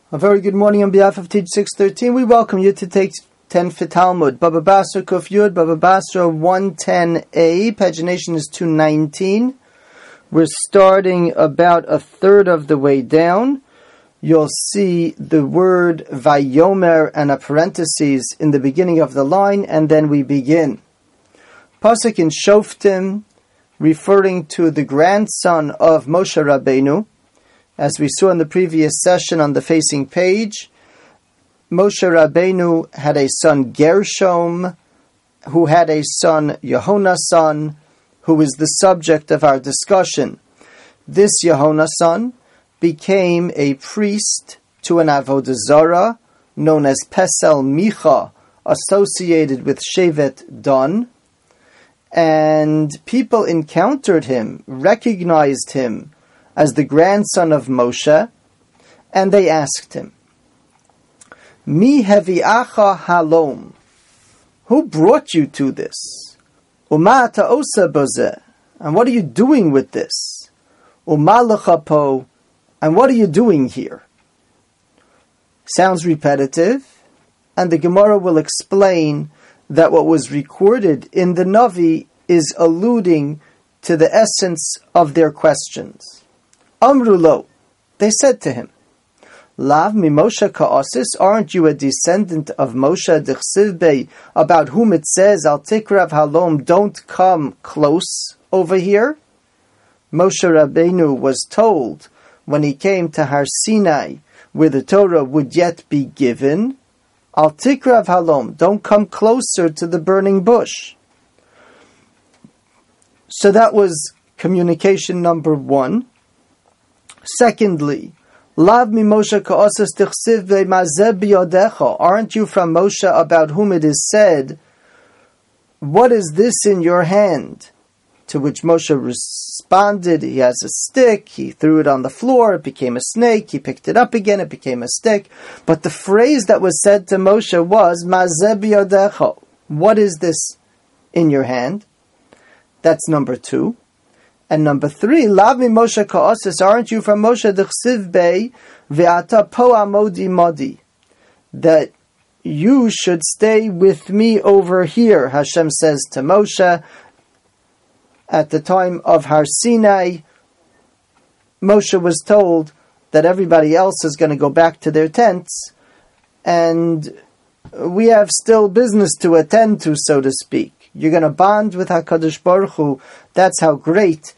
A very good morning on behalf of Teach 613. We welcome you to take 10 for Talmud. Baba Basra Kuf Yud, Baba Basra 110a, pagination is 219. We're starting about a third of the way down. You'll see the word Vayomer and a parenthesis in the beginning of the line, and then we begin. Pasuk in Shoftim, referring to the grandson of Moshe Rabbeinu. As we saw in the previous session on the facing page, Moshe Rabbeinu had a son Gershom, who had a son Yehonasan, who is the subject of our discussion. This Yehonasan became a priest to an Avodah Zarah known as Pesel Micha, associated with Shevet Dan, and people encountered him, recognized him as the grandson of Moshe, and they asked him, Mi hevi'acha halom, who brought you to this? Uma ata osa bozeh, and what are you doing with this? Uma lecha po, and what are you doing here? Sounds repetitive, and the Gemara will explain that what was recorded in the Navi is alluding to the essence of their questions. Amru lo, they said to him, Lav mi Moshe ka'asis, aren't you a descendant of Moshe d'chsivbei, about whom it says, Al tikrav halom, don't come close over here? Moshe Rabbeinu was told, when he came to Har Sinai, where the Torah would yet be given, Al tikrav halom, don't come closer to the burning bush. So that was communication number one. Secondly, Lav mi Moshe ka'asas tichsiv ve'mazeh biyodecha. Aren't you from Moshe, about whom it is said, what is this in your hand? To which Moshe responded, he has a stick, he threw it on the floor, it became a snake, he picked it up again, it became a stick. But the phrase that was said to Moshe was, Mazeh biyodecha. What is this in your hand? That's number two. And number three, Lav mi Moshe ka'asis, aren't you from Moshe d'chsiv bei ve'ata po amodi modi, that you should stay with me over here, Hashem says to Moshe. At the time of Har Sinai, Moshe was told that everybody else is going to go back to their tents, and we have still business to attend to, so to speak. You're going to bond with HaKadosh Baruch Hu. That's how great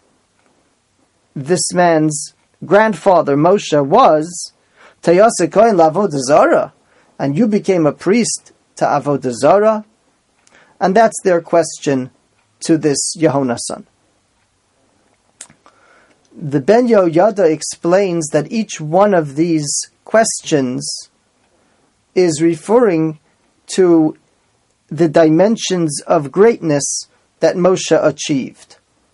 this man's grandfather Moshe was. Tayase kohen la'avodah zarah, and you became a priest to Avodah Zarah. And that's their question to this Yehonasan. The Ben Yehoyada explains that each one of these questions is referring to the dimensions of greatness that Moshe achieved.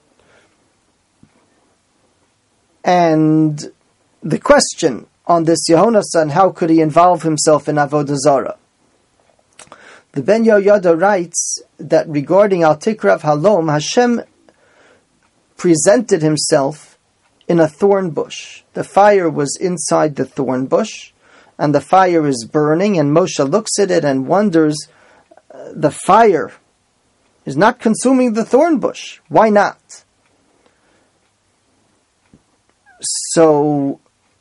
And the question on this Yehonasan, how could he involve himself in Avodah Zarah? The Ben Yehoyada writes that regarding Al Tikrav Halom, Hashem presented himself in a thorn bush. The fire was inside the thorn bush, and the fire is burning, and Moshe looks at it and wonders, the fire is not consuming the thorn bush. Why not? So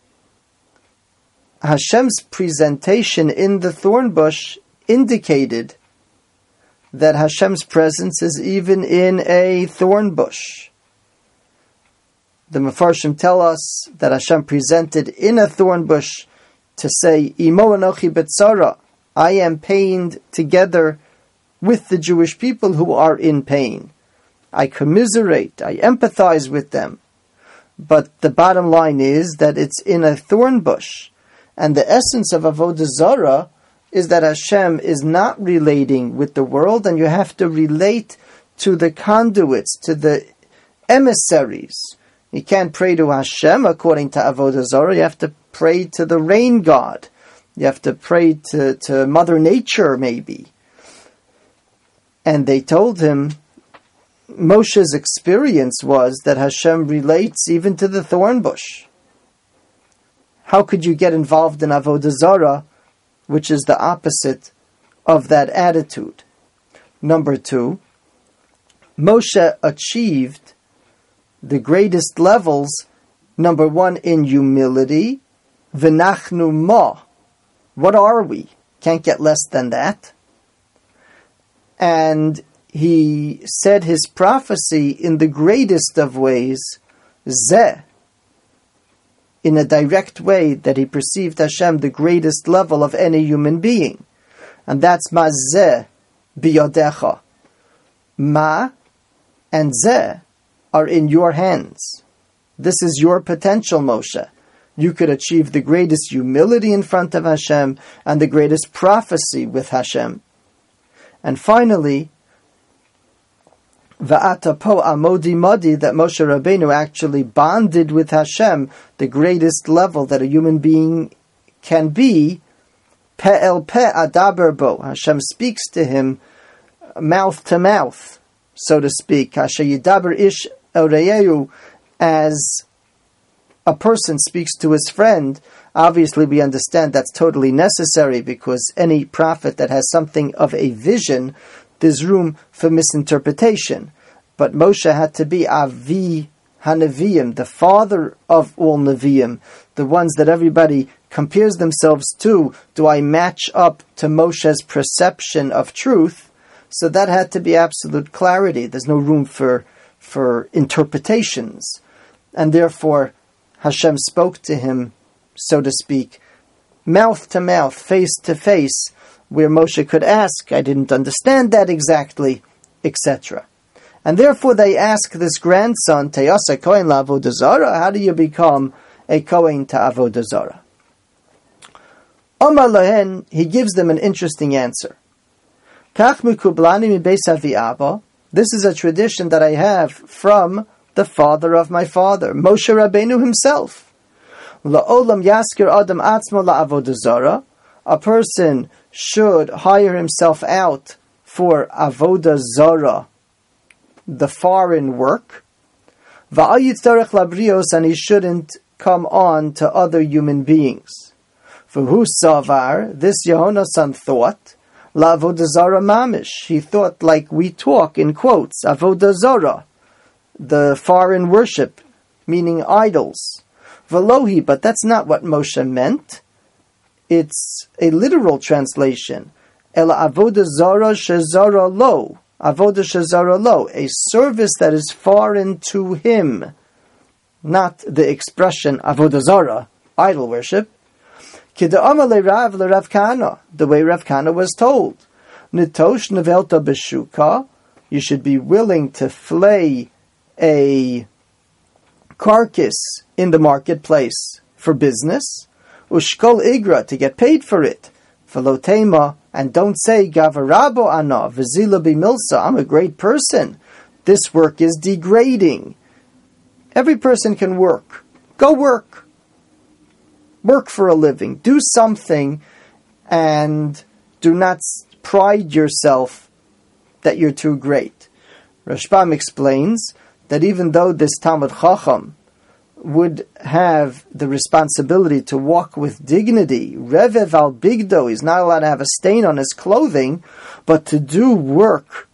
Hashem's presentation in the thorn bush indicated that Hashem's presence is even in a thorn bush. The Mefarshim tell us that Hashem presented in a thorn bush to say, Imo anochi betzara, I am pained together with the Jewish people who are in pain. I commiserate, I empathize with them. But the bottom line is that it's in a thorn bush. And the essence of Avodah Zarah is that Hashem is not relating with the world, and you have to relate to the conduits, to the emissaries. You can't pray to Hashem according to Avodah Zarah. You have to pray to the rain god. You have to pray to Mother Nature, maybe. And they told him, Moshe's experience was that Hashem relates even to the thorn bush. how could you get involved in Avodah Zarah, which is the opposite of that attitude? Number 2, Moshe achieved the greatest levels, number 1, in humility. V'nachnu ma. What are we? Can't get less than that. And he said his prophecy in the greatest of ways, zeh, in a direct way that he perceived Hashem the greatest level of any human being. And that's ma zeh biyodecha. Ma and zeh are in your hands. This is your potential, Moshe. You could achieve the greatest humility in front of Hashem and the greatest prophecy with Hashem. And finally, Va'ata po amodi modi, that Moshe Rabbeinu actually bonded with Hashem, the greatest level that a human being can be. Pe'el pe adaber bo. Hashem speaks to him mouth to mouth, so to speak. Hasher yidaber ish el reyehu, as a person speaks to his friend. Obviously, we understand that's totally necessary, because any prophet that has something of a vision, there's room for misinterpretation. But Moshe had to be Avi HaNeviim, the father of all Neviim, the ones that everybody compares themselves to. Do I match up to Moshe's perception of truth? So that had to be absolute clarity. There's no room for interpretations. And therefore, Hashem spoke to him, so to speak, mouth to mouth, face to face, where Moshe could ask, I didn't understand that exactly, etc. And therefore they ask this grandson, Teyasa Kohen la'avodah zarah, how do you become a Kohen to avodah zarah? Omar lohen, he gives them an interesting answer. Kach mikublani mi beis avi abba, this is a tradition that I have from the father of my father, Moshe Rabbeinu himself. La'olam yaskir adam atzmo la'avodah zarah, a person should hire himself out for avodah zarah, the foreign work. Va'al yitzarech labrios, and he shouldn't come on to other human beings. V'hu savar, this Yehonasan thought, la'avodah zarah mamish, he thought like we talk in quotes, avodah zarah, the foreign worship, meaning idols. Velohi, but that's not what Moshe meant. It's a literal translation. Ela avodah zarah shezara lo. Avodah shezara lo. A service that is foreign to him. Not the expression avodah zarah, idol worship. Kida'amar le'Rav le'Rav Kahana. The way Rav Kahana was told. Nitosh nevelta b'shuka. You should be willing to flay a carcass in the marketplace for business. Ushkol igra, to get paid for it. Velotema, and don't say gavarabo ana v'zila b'milsa, I'm a great person. This work is degrading. Every person can work. Go work. Work for a living. Do something, and do not pride yourself that you're too great. Rashbam explains that even though this Talmud Chacham would have the responsibility to walk with dignity, Revev al Bigdo, he's not allowed to have a stain on his clothing, but to do work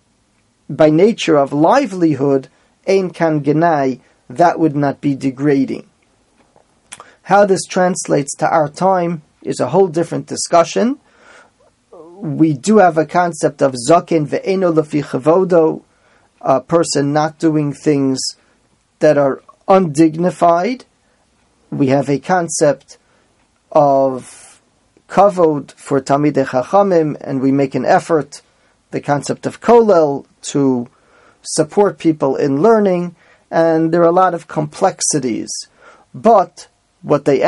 by nature of livelihood, Ein kan genai, that would not be degrading. How this translates to our time is a whole different discussion. We do have a concept of Zaken ve'eno lefi chavodo, a person not doing things that are undignified. We have a concept of kavod for Talmidei Chachamim, and we make an effort, the concept of kollel, to support people in learning, and there are a lot of complexities. But what they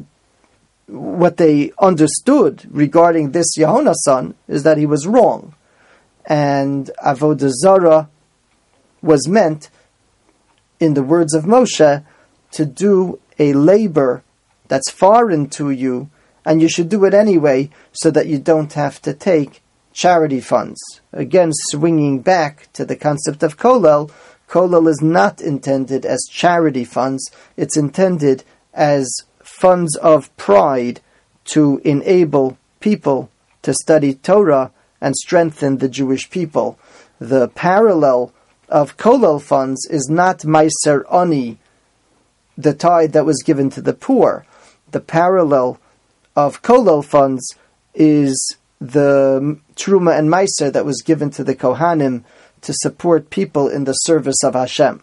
understood regarding this Yehonasan is that he was wrong, and avodah zarah was meant, in the words of Moshe, to do a labor that's foreign to you, and you should do it anyway, so that you don't have to take charity funds. Again, swinging back to the concept of kollel, kollel is not intended as charity funds, it's intended as funds of pride to enable people to study Torah and strengthen the Jewish people. The parallel of Kollel funds is not Meiser Ani, the tithe that was given to the poor. The parallel of Kollel funds is the Truma and Meiser that was given to the Kohanim to support people in the service of Hashem.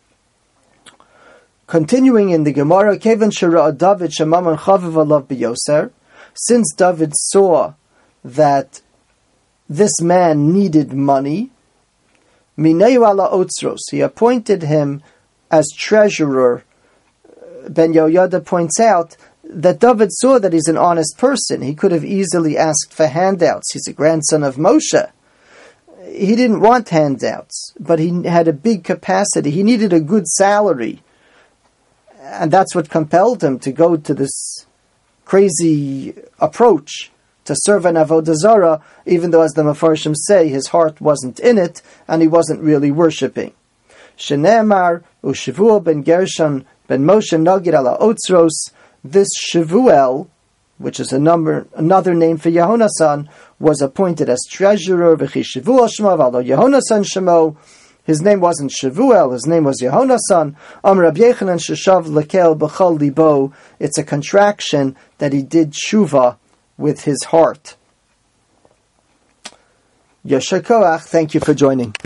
Continuing in the Gemara, Kevan Shara David Shemaman Chaviv Alav B'Yoser, since David saw that this man needed money, Mineu ala Otzros, he appointed him as treasurer. Ben Yehoyada points out that David saw that he's an honest person. He could have easily asked for handouts. He's a grandson of Moshe. He didn't want handouts, but he had a big capacity. He needed a good salary. And that's what compelled him to go to this crazy approach to serve an Avodah Zarah, even though, as the Mefarshim say, his heart wasn't in it, and he wasn't really worshipping. Shenemar, Ushavuel ben Gershon ben Moshe Nagid ala Otzros, this Shavuel, which is another name for Yehonasan, was appointed as treasurer. V'chi Shavuel Shemo v'alo Yehonasan Shemo. His name wasn't Shavuel, his name was Yehonasan. Rabbi Yechanan sheshav lekel b'chol libo. It's a contraction that he did tshuva with his heart. Yasher Koach, thank you for joining.